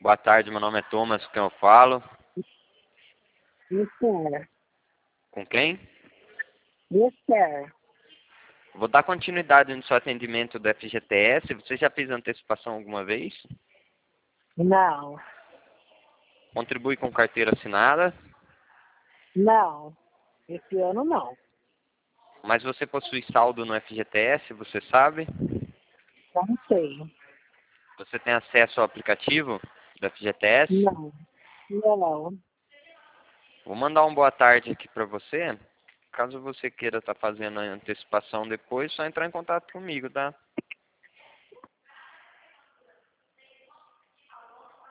Boa tarde, meu nome é Thomas, com quem eu falo? Mister, Com quem? Mister, Vou dar continuidade no seu atendimento do FGTS. Você já fez antecipação alguma vez? não, Contribui com carteira assinada, não, esse ano não, mas você possui saldo no FGTS, você sabe? não sei, Você tem acesso ao aplicativo do FGTS? não, não, Vou mandar uma boa tarde aqui para você. Caso você queira estar fazendo a antecipação depois, só entrar em contato comigo, tá?